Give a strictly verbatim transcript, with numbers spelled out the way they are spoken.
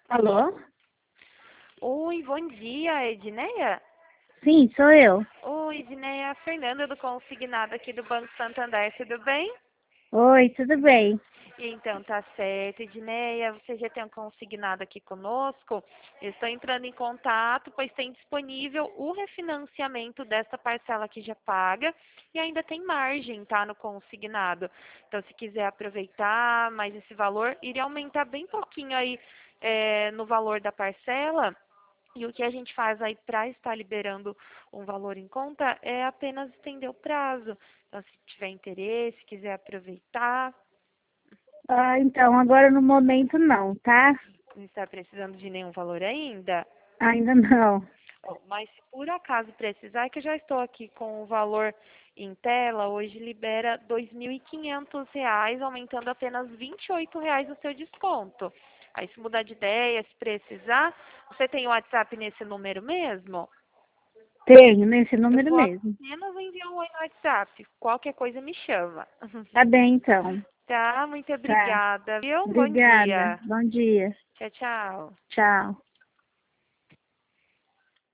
Alô? Oi, bom dia, Edneia? Sim, sou eu. Oi, Edneia, é a Fernanda do Consignado aqui do Banco Santander, tudo bem? Oi, tudo bem? Então, tá certo, Edneia, você já tem um consignado aqui conosco? Eu estou entrando em contato, pois tem disponível o refinanciamento desta parcela que já paga e ainda tem margem, tá, no consignado. Então, se quiser aproveitar mais esse valor, iria aumentar bem pouquinho aí eh, no valor da parcela. E o que a gente faz aí para estar liberando um valor em conta é apenas estender o prazo. Então, se tiver interesse, quiser aproveitar, Ah, então, agora no momento não, tá? não está precisando de nenhum valor ainda. Ainda não. Bom, mas se por acaso precisar, é que eu já estou aqui com o valor em tela, hoje libera dois mil e quinhentos reais, aumentando apenas vinte e oito reais o seu desconto. Aí se mudar de ideia, se precisar, você tem o WhatsApp nesse número mesmo? Tenho, nesse Eu número vou mesmo. apenas enviar um oi no WhatsApp. Qualquer coisa me chama. Tá bem, então. Tá? Muito Tá. obrigada, viu? Bom Obrigada. dia. Bom dia. Tchau, tchau. Tchau.